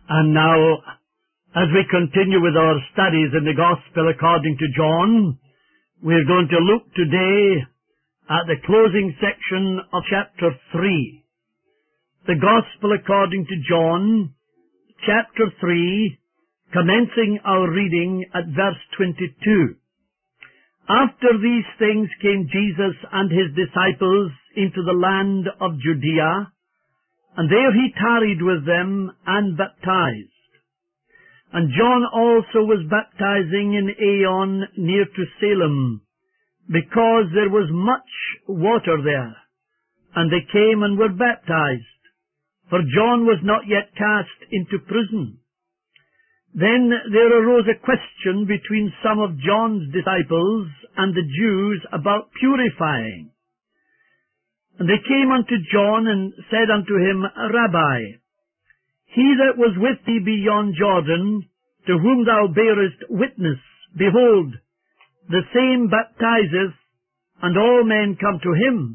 And now, as we continue with our studies in the Gospel according to John, we're going to look today at the closing section of chapter 3. The Gospel according to John, chapter 3, commencing our reading at verse 22. After these things came Jesus and his disciples into the land of Judea, and there he tarried with them and baptized. And John also was baptizing in Aenon near to Salem, because there was much water there. And they came and were baptized, for John was not yet cast into prison. Then there arose a question between some of John's disciples and the Jews about purifying. And they came unto John and said unto him, Rabbi, he that was with thee beyond Jordan, to whom thou bearest witness, behold, the same baptizeth, and all men come to him.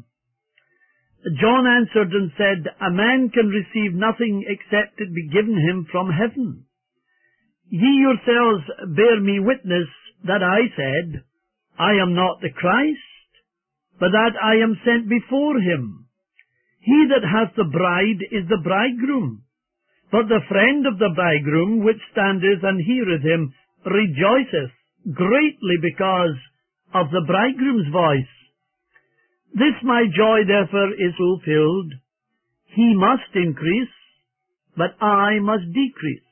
John answered and said, A man can receive nothing except it be given him from heaven. Ye yourselves bear me witness that I said, I am not the Christ, but that I am sent before him. He that hath the bride is the bridegroom. But the friend of the bridegroom, which standeth and heareth him, rejoiceth greatly because of the bridegroom's voice. This my joy therefore is fulfilled. He must increase, but I must decrease.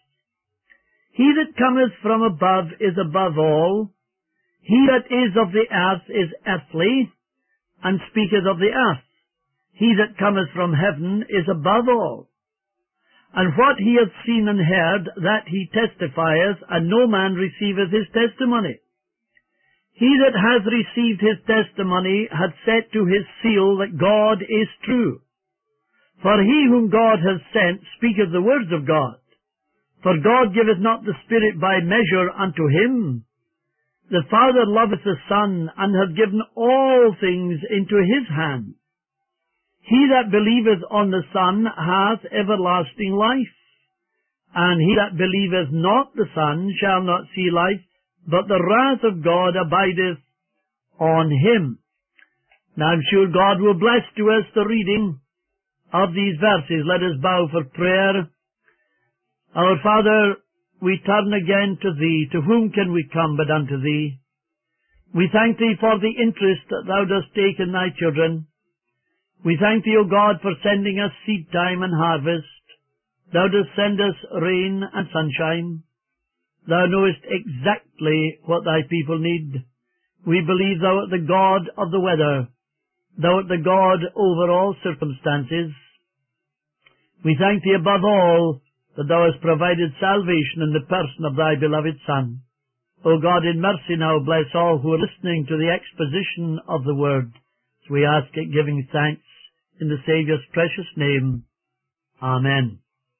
He that cometh from above is above all. He that is of the earth is earthly, and speaketh of the earth. He that cometh from heaven is above all. And what he hath seen and heard, that he testifieth, and no man receiveth his testimony. He that hath received his testimony hath set to his seal that God is true. For he whom God hath sent speaketh the words of God. For God giveth not the Spirit by measure unto him. The Father loveth the Son, and hath given all things into his hand. He that believeth on the Son hath everlasting life, and he that believeth not the Son shall not see life, but the wrath of God abideth on him. Now I'm sure God will bless to us the reading of these verses. Let us bow for prayer. Our Father, we turn again to Thee. To whom can we come but unto Thee? We thank Thee for the interest that Thou dost take in Thy children. We thank Thee, O God, for sending us seed time and harvest. Thou dost send us rain and sunshine. Thou knowest exactly what Thy people need. We believe Thou art the God of the weather. Thou art the God over all circumstances. We thank Thee above all that Thou hast provided salvation in the person of Thy beloved Son. O God, in mercy now bless all who are listening to the exposition of the Word. So we ask it, giving thanks in the Saviour's precious name. Amen.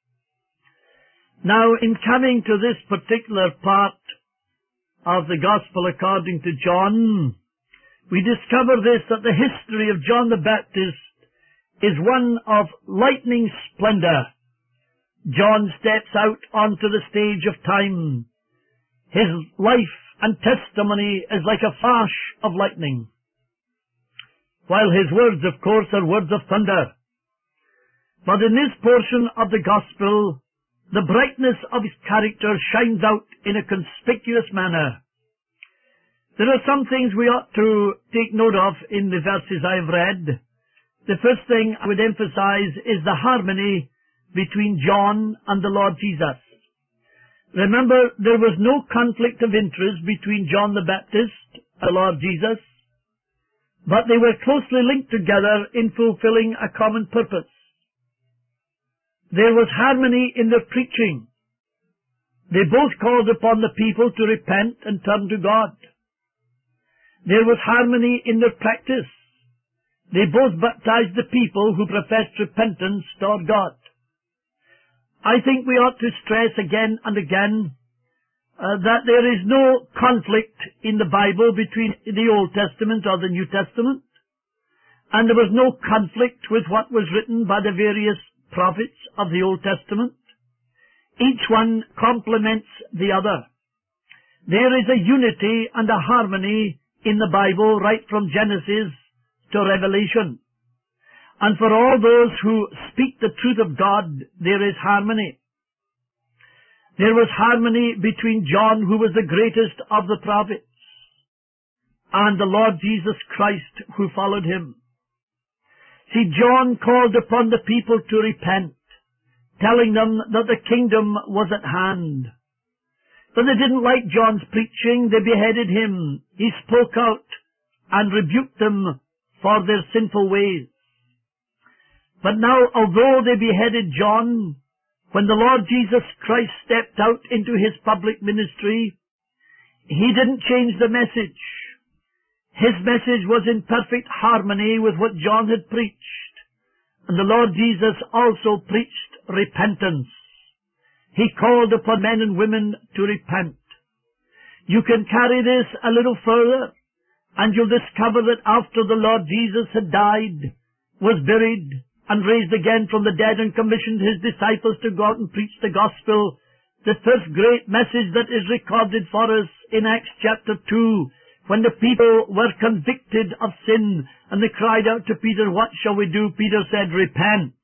Now, in coming to this particular part of the Gospel according to John, we discover this, that the history of John the Baptist is one of lightning splendor. John steps out onto the stage of time. His life and testimony is like a flash of lightning, while his words, of course, are words of thunder. But in this portion of the Gospel, the brightness of his character shines out in a conspicuous manner. There are some things we ought to take note of in the verses I have read. The first thing I would emphasize is the harmony between John and the Lord Jesus. Remember, there was no conflict of interest between John the Baptist and the Lord Jesus, but they were closely linked together in fulfilling a common purpose. There was harmony in their preaching. They both called upon the people to repent and turn to God. There was harmony in their practice. They both baptized the people who professed repentance toward God. I think we ought to stress again and again that there is no conflict in the Bible between the Old Testament or the New Testament, and there was no conflict with what was written by the various prophets of the Old Testament. Each one complements the other. There is a unity and a harmony in the Bible right from Genesis to Revelation. And for all those who speak the truth of God, there is harmony. There was harmony between John, who was the greatest of the prophets, and the Lord Jesus Christ, who followed him. See, John called upon the people to repent, telling them that the kingdom was at hand. But they didn't like John's preaching. They beheaded him. He spoke out and rebuked them for their sinful ways. But now, although they beheaded John, when the Lord Jesus Christ stepped out into his public ministry, he didn't change the message. His message was in perfect harmony with what John had preached. And the Lord Jesus also preached repentance. He called upon men and women to repent. You can carry this a little further, and you'll discover that after the Lord Jesus had died, was buried, and raised again from the dead, and commissioned his disciples to go out and preach the gospel, the first great message that is recorded for us in Acts chapter 2, when the people were convicted of sin, and they cried out to Peter, "What shall we do?" Peter said, "Repent."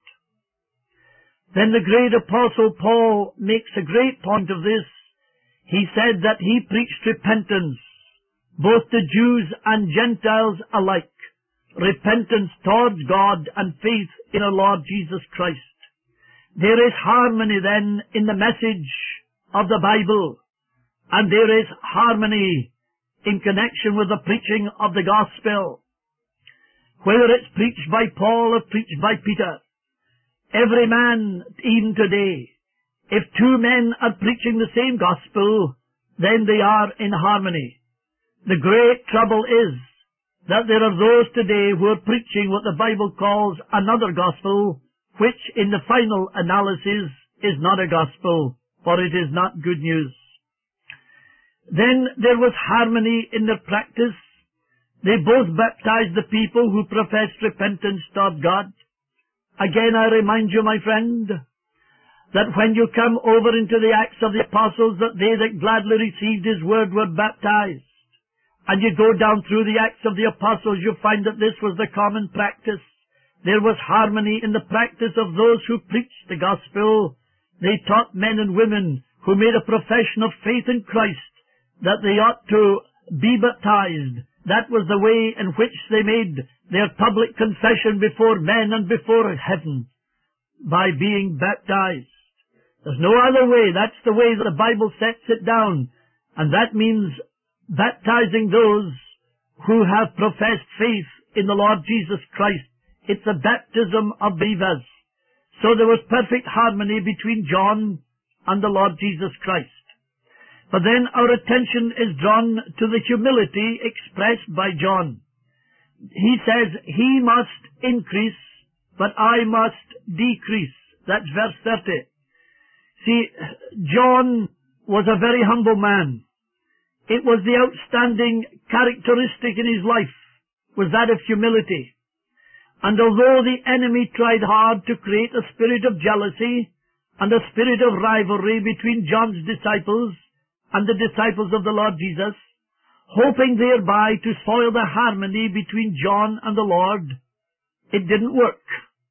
Then the great apostle Paul makes a great point of this. He said that he preached repentance, both to Jews and Gentiles alike, repentance towards God and faith in our Lord Jesus Christ. There is harmony then in the message of the Bible, and there is harmony in connection with the preaching of the gospel. Whether it's preached by Paul or preached by Peter, every man, even today, if two men are preaching the same gospel, then they are in harmony. The great trouble is that there are those today who are preaching what the Bible calls another gospel, which in the final analysis is not a gospel, for it is not good news. Then there was harmony in their practice. They both baptized the people who professed repentance toward God. Again, I remind you, my friend, that when you come over into the Acts of the Apostles, that they that gladly received his word were baptized. And you go down through the Acts of the Apostles, you find that this was the common practice. There was harmony in the practice of those who preached the gospel. They taught men and women who made a profession of faith in Christ that they ought to be baptized. That was the way in which they made their public confession before men and before heaven, by being baptized. There's no other way. That's the way that the Bible sets it down. And that means baptizing those who have professed faith in the Lord Jesus Christ. It's a baptism of believers. So there was perfect harmony between John and the Lord Jesus Christ. But then our attention is drawn to the humility expressed by John. He says, "He must increase, but I must decrease." That's verse 30. See, John was a very humble man. It was the outstanding characteristic in his life, was that of humility. And although the enemy tried hard to create a spirit of jealousy and a spirit of rivalry between John's disciples and the disciples of the Lord Jesus, hoping thereby to spoil the harmony between John and the Lord, it didn't work.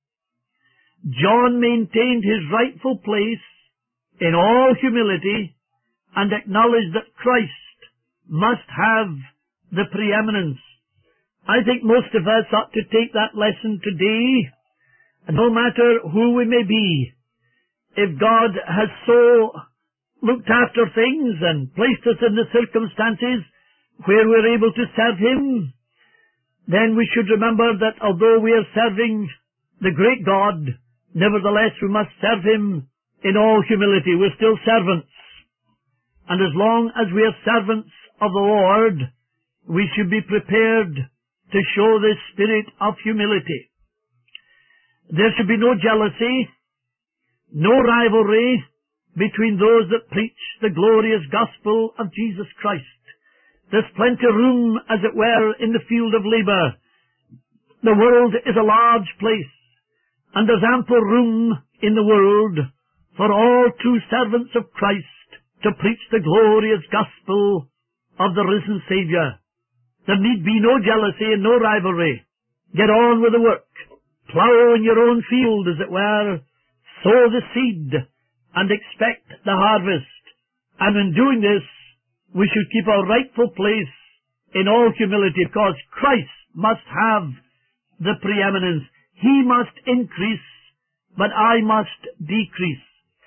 John maintained his rightful place in all humility and acknowledged that Christ must have the preeminence. I think most of us ought to take that lesson today, and no matter who we may be, if God has so looked after things and placed us in the circumstances where we're able to serve him, then we should remember that although we are serving the great God, nevertheless we must serve him in all humility. We're still servants. And as long as we are servants of the Lord, we should be prepared to show this spirit of humility. There should be no jealousy, no rivalry between those that preach the glorious gospel of Jesus Christ. There's plenty of room, as it were, in the field of labor. The world is a large place, and there's ample room in the world for all true servants of Christ to preach the glorious gospel of the risen Saviour. There need be no jealousy and no rivalry. Get on with the work. Plough in your own field, as it were. Sow the seed and expect the harvest. And in doing this, we should keep our rightful place in all humility, because Christ must have the preeminence. He must increase, but I must decrease.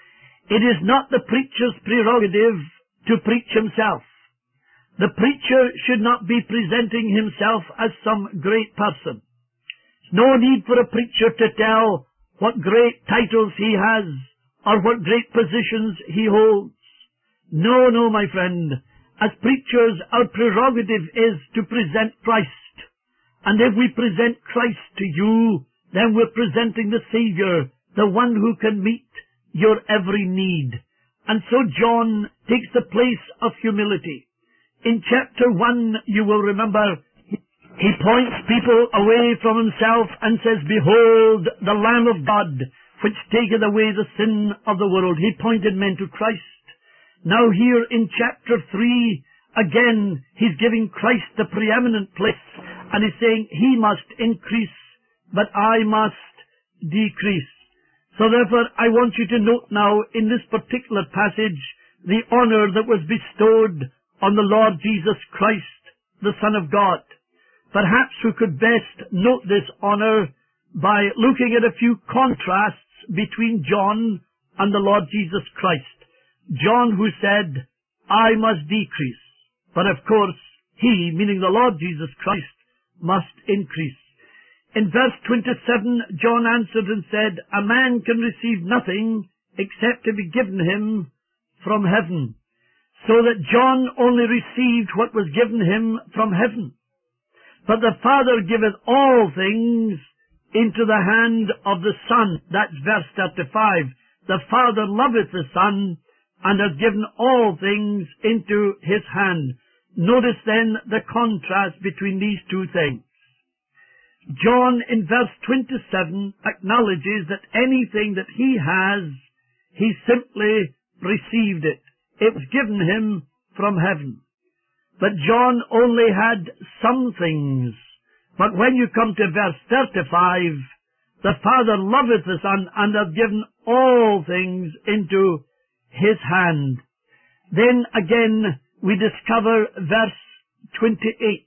It is not the preacher's prerogative to preach himself. The preacher should not be presenting himself as some great person. There's no need for a preacher to tell what great titles he has or what great positions he holds. No, no, my friend. As preachers, our prerogative is to present Christ. And if we present Christ to you, then we're presenting the Saviour, the one who can meet your every need. And so John takes the place of humility. In chapter 1, you will remember, he points people away from himself and says, "Behold, the Lamb of God, which taketh away the sin of the world." He pointed men to Christ. Now here in chapter 3, again, he's giving Christ the preeminent place, and he's saying, he must increase, but I must decrease. So therefore, I want you to note now, in this particular passage, the honor that was bestowed on the Lord Jesus Christ, the Son of God. Perhaps we could best note this honor by looking at a few contrasts between John and the Lord Jesus Christ. John, who said, "I must decrease," but of course, he, meaning the Lord Jesus Christ, must increase. In verse 27, John answered and said, "A man can receive nothing except to be given him from heaven." So that John only received what was given him from heaven. But the Father giveth all things into the hand of the Son. That's verse 35. The Father loveth the Son, and hath given all things into his hand. Notice then the contrast between these two things. John, in verse 27, acknowledges that anything that he has, he simply received it. It was given him from heaven. But John only had some things. But when you come to verse 35, the Father loveth the Son, and hath given all things into his hand. Then again we discover verse 28.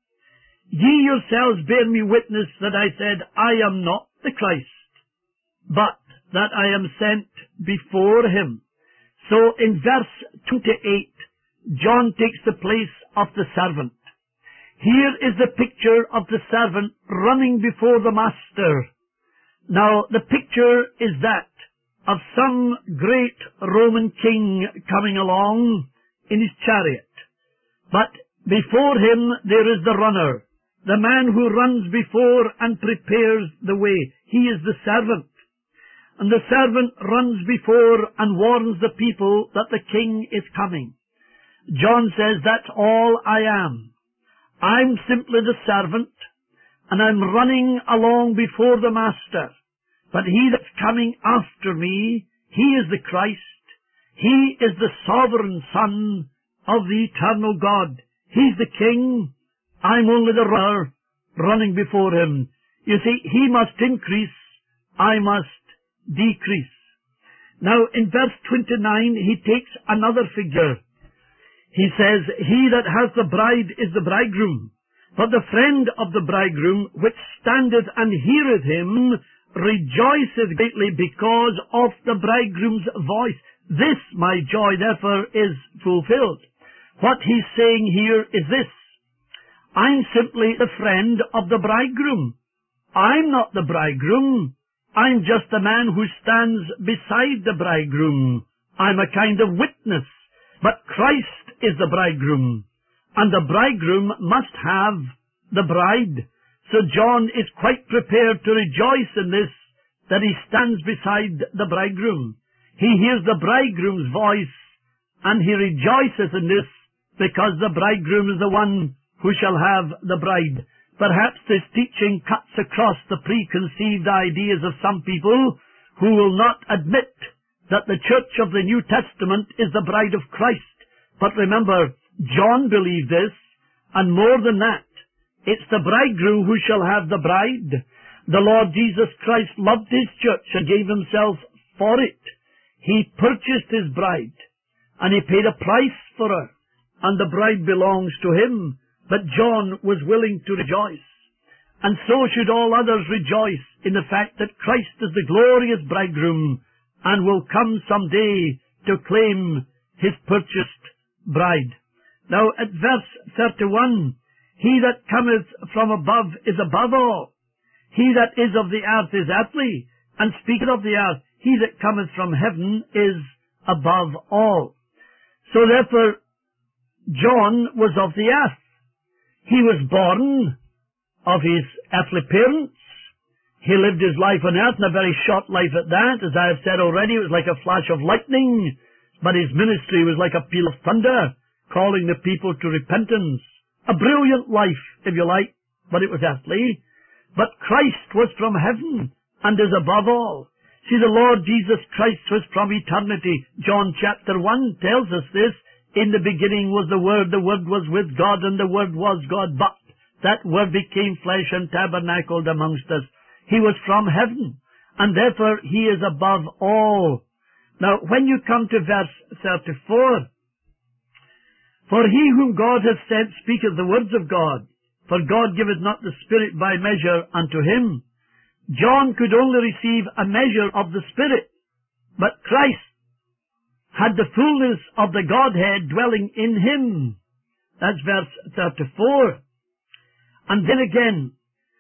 "Ye yourselves bear me witness that I said, I am not the Christ, but that I am sent before him." So in verse 28, John takes the place of the servant. Here is the picture of the servant running before the master. Now the picture is that of some great Roman king coming along in his chariot. But before him there is the runner, the man who runs before and prepares the way. He is the servant. And the servant runs before and warns the people that the king is coming. John says, that's all I am. I'm simply the servant, and I'm running along before the master. But he that's coming after me, he is the Christ. He is the sovereign Son of the eternal God. He's the king. I'm only the runner running before him. You see, he must increase, I must decrease. Now, in verse 29, he takes another figure. He says, "He that hath the bride is the bridegroom. But the friend of the bridegroom, which standeth and heareth him, rejoiceth greatly because of the bridegroom's voice. This my joy, therefore, is fulfilled." What he's saying here is this: I'm simply the friend of the bridegroom. I'm not the bridegroom. I'm just the man who stands beside the bridegroom. I'm a kind of witness. But Christ is the bridegroom, and the bridegroom must have the bride. So John is quite prepared to rejoice in this, that he stands beside the bridegroom. He hears the bridegroom's voice, and he rejoices in this, because the bridegroom is the one who shall have the bride. Perhaps this teaching cuts across the preconceived ideas of some people who will not admit that the church of the New Testament is the bride of Christ. But remember, John believed this, and more than that, it's the bridegroom who shall have the bride. The Lord Jesus Christ loved His church and gave Himself for it. He purchased His bride, and He paid a price for her, and the bride belongs to Him. But John was willing to rejoice, and so should all others rejoice in the fact that Christ is the glorious bridegroom and will come someday to claim His purchased bride. Now at verse 31, He that cometh from above is above all. He that is of the earth is earthly, and speaketh of the earth. He that cometh from heaven is above all. So therefore, John was of the earth. He was born of his earthly parents. He lived his life on earth, and a very short life at that. As I have said already, it was like a flash of lightning, but his ministry was like a peal of thunder, calling the people to repentance. A brilliant life, if you like, but it was earthly. But Christ was from heaven and is above all. See, the Lord Jesus Christ was from eternity. John chapter 1 tells us this. In the beginning was the Word was with God, and the Word was God, but that Word became flesh and tabernacled amongst us. He was from heaven, and therefore He is above all. Now, when you come to verse 34, for He whom God hath sent speaketh the words of God, for God giveth not the Spirit by measure unto him. John could only receive a measure of the Spirit, but Christ had the fullness of the Godhead dwelling in Him. That's verse 34. And then again,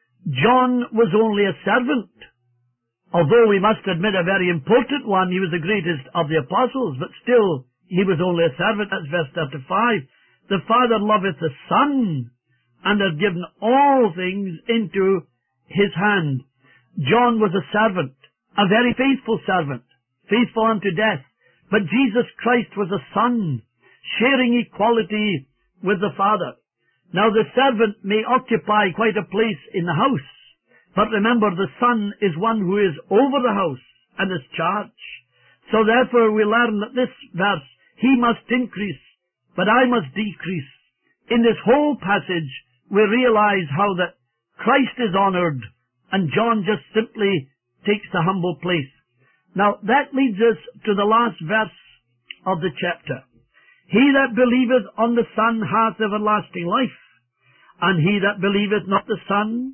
John was only a servant, although we must admit a very important one. He was the greatest of the apostles, but still, he was only a servant. That's verse 35. The Father loveth the Son, and hath given all things into His hand. John was a servant, a very faithful servant, faithful unto death. But Jesus Christ was a son, sharing equality with the Father. Now the servant may occupy quite a place in the house, but remember, the son is one who is over the house and is charge. So therefore we learn that this verse, He must increase, but I must decrease. In this whole passage, we realize how that Christ is honored, and John just simply takes the humble place. Now, that leads us to the last verse of the chapter. He that believeth on the Son hath everlasting life, and he that believeth not the Son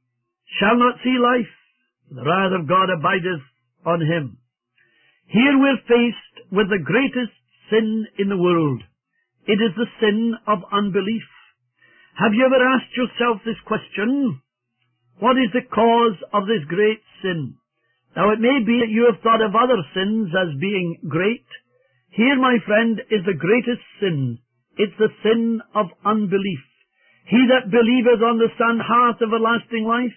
shall not see life. The wrath of God abideth on him. Here we're faced with the greatest sin in the world. It is the sin of unbelief. Have you ever asked yourself this question? What is the cause of this great sin? Now, it may be that you have thought of other sins as being great. Here, my friend, is the greatest sin. It's the sin of unbelief. He that believeth on the Son hath everlasting life,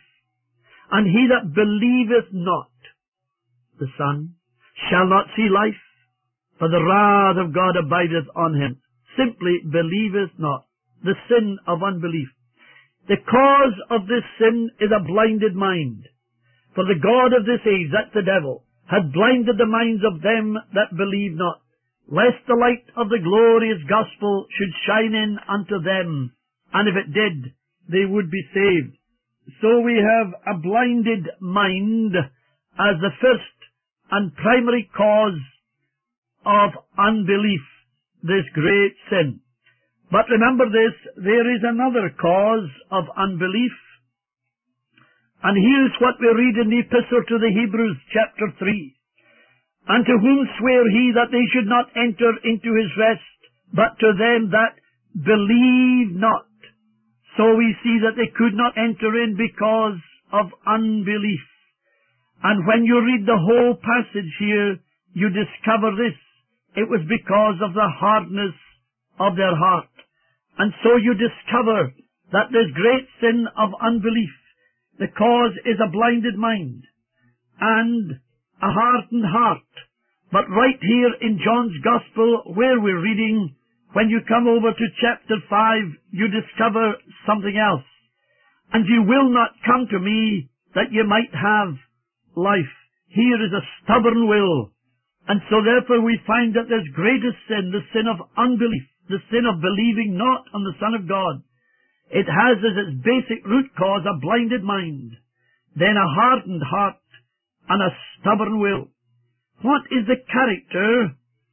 and he that believeth not the Son shall not see life, for the wrath of God abideth on him. Simply believeth not. The sin of unbelief. The cause of this sin is a blinded mind. For the god of this age, that's the devil, had blinded the minds of them that believe not, lest the light of the glorious gospel should shine in unto them, and if it did, they would be saved. So we have a blinded mind as the first and primary cause of unbelief, this great sin. But remember this, there is another cause of unbelief. And here's what we read in the Epistle to the Hebrews, chapter 3. Unto whom sware He that they should not enter into His rest, but to them that believe not. So we see that they could not enter in because of unbelief. And when you read the whole passage here, you discover this. It was because of the hardness of their heart. And so you discover that this great sin of unbelief, the cause is a blinded mind and a hardened heart. But right here in John's Gospel, where we're reading, when you come over to chapter 5, you discover something else. And you will not come to me that you might have life. Here is a stubborn will, And so therefore we find that this greatest sin, the sin of unbelief, the sin of believing not on the Son of God, it has as its basic root cause a blinded mind, then a hardened heart, and a stubborn will. What is the character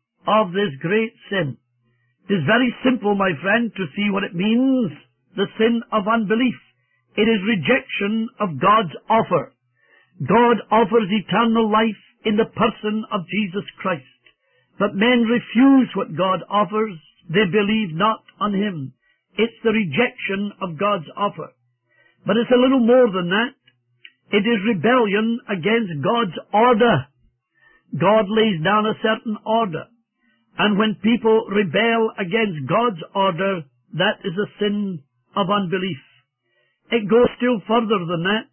of this great sin? It is very simple, my friend, to see what it means, the sin of unbelief. It is rejection of God's offer. God offers eternal life in the person of Jesus Christ. But men refuse what God offers. They believe not on Him. It's the rejection of God's offer. But it's a little more than that. It is rebellion against God's order. God lays down a certain order. And when people rebel against God's order, that is a sin of unbelief. It goes still further than that.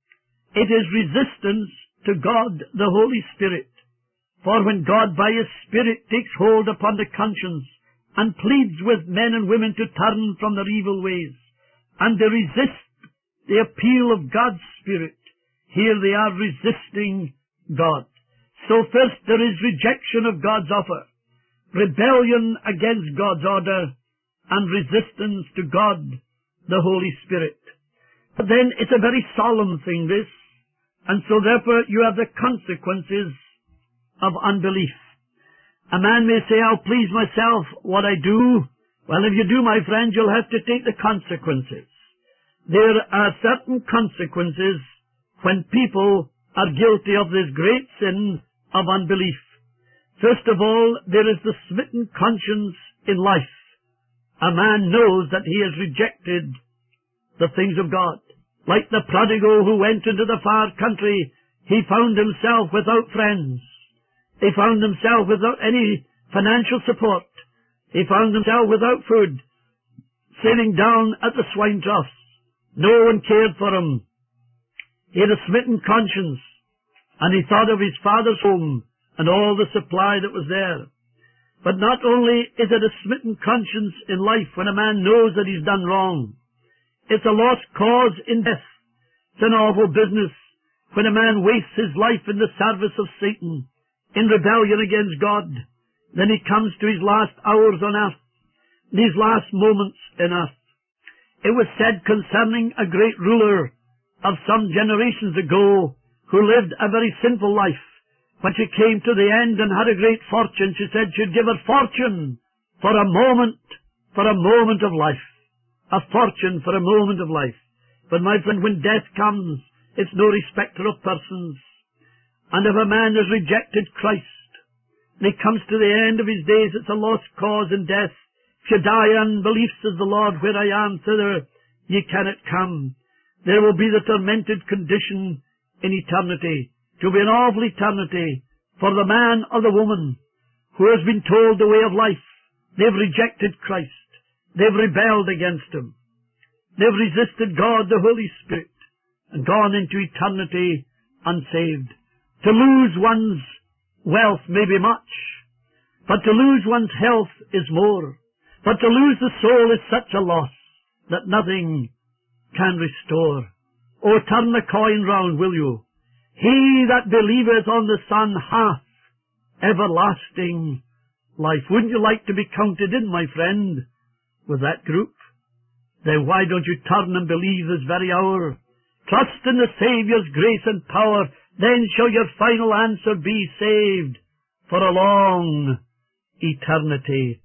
It is resistance to God, the Holy Spirit. For when God by His Spirit takes hold upon the conscience and pleads with men and women to turn from their evil ways, and they resist the appeal of God's Spirit, here they are resisting God. So first there is rejection of God's offer, rebellion against God's order, and resistance to God, the Holy Spirit. But then it's a very solemn thing, this, and so therefore you have the consequences of unbelief. A man may say, I'll please myself what I do. Well, if you do, my friend, you'll have to take the consequences. There are certain consequences when people are guilty of this great sin of unbelief. First of all, there is the smitten conscience in life. A man knows that he has rejected the things of God. Like the prodigal who went into the far country, he found himself without friends. He found himself without any financial support. He found himself without food, sitting down at the swine troughs. No one cared for him. He had a smitten conscience, and he thought of his father's home and all the supply that was there. But not only is it a smitten conscience in life when a man knows that he's done wrong, it's a lost cause in death. It's an awful business when a man wastes his life in the service of Satan, in rebellion against God. Then he comes to his last hours on earth, these last moments in earth. It was said concerning a great ruler of some generations ago who lived a very sinful life. When she came to the end and had a great fortune, she said she'd give her fortune for a moment of life. A fortune for a moment of life. But my friend, when death comes, it's no respecter of persons. And if a man has rejected Christ, and he comes to the end of his days, it's a lost cause in death. If you die in unbelief, says the Lord, where I am, thither ye cannot come. There will be the tormented condition in eternity. It will be an awful eternity for the man or the woman who has been told the way of life. They've rejected Christ. They've rebelled against Him. They've resisted God, the Holy Spirit, and gone into eternity unsaved. To lose one's wealth may be much, but to lose one's health is more. But to lose the soul is such a loss that nothing can restore. Oh, turn the coin round, will you? He that believeth on the Son hath everlasting life. Wouldn't you like to be counted in, my friend, with that group? Then why don't you turn and believe this very hour? Trust in the Saviour's grace and power, then shall your final answer be saved for a long eternity.